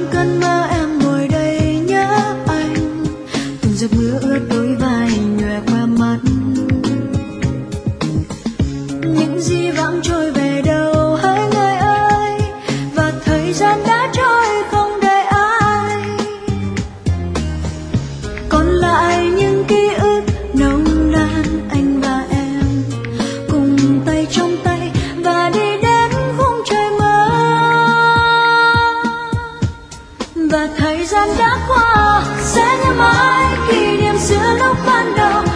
cơn mơ em ngồi đây nhớ anh, từng giọt mưa ướt đôi vai nhòe qua mắt. Những gì vãng trôi về đâu hỡi người ơi, và thời gian đã trôi không đợi ai. Còn lại những ký ức nồng nàn anh và em cùng tay trong tay và đi đến khung trời mơ. Và thời gian đã qua sẽ nhớ mãi kỷ niệm xưa lúc ban đầu,